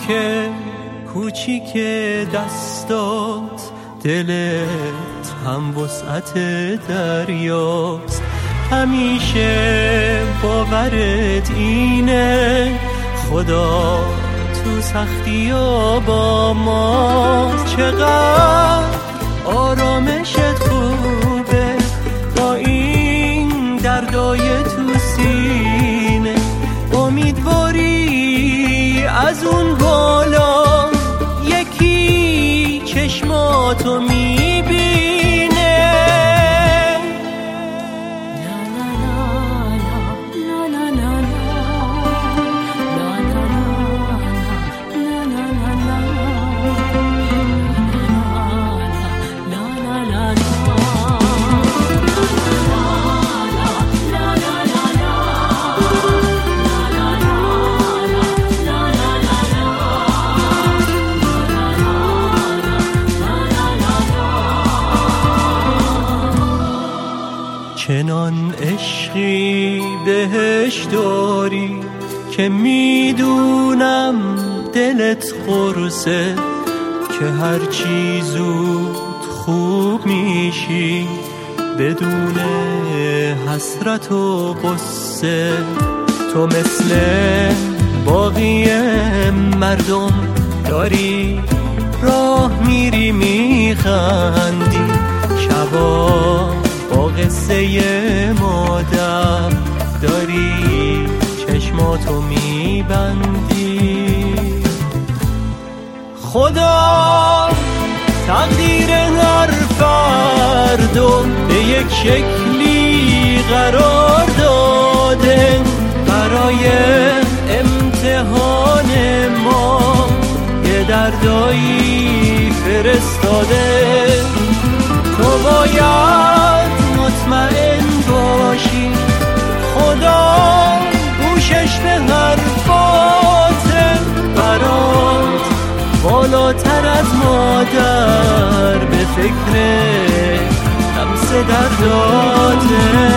کوچیک دستات دلت هم وسعت دریاست. همیشه باورت اینه خدا تو سختی ها با ماست. چقدر آرامشت خوبه با این دردای تو سینه. امیدواری از اون بالا یکی چشماتو میبینه. چنان عشقی بهش داری که میدونم دلت قرصه، که هر چی زود خوب میشی بدون حسرت و قصه. تو مثل باقی مردم داری راه میری میخندی، شبا با قصه مادر داری چشماتو میبندی. خدا تقدیر هر فردو به یک شکلی قرار داده، برای امتحان ما یه دردایی فرستاده. تو باید مطمئن باشی خدا گوشش به حرفاته، برات بالاتر از مادر به فکر لمس درداته.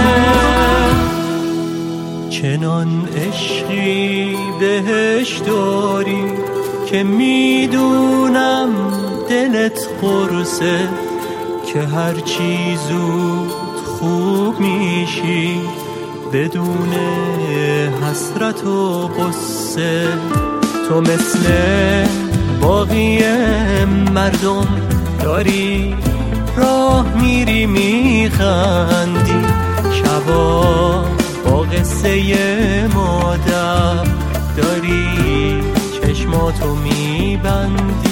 چنان عشقی بهش داری که میدونم دلت قرصه، که هر چی زود خوب میشی بدون حسرت و قصه. تو مثل باقی مردم داری راه میری میخندی، شبا با قصه مادر داری چشماتو میبندی.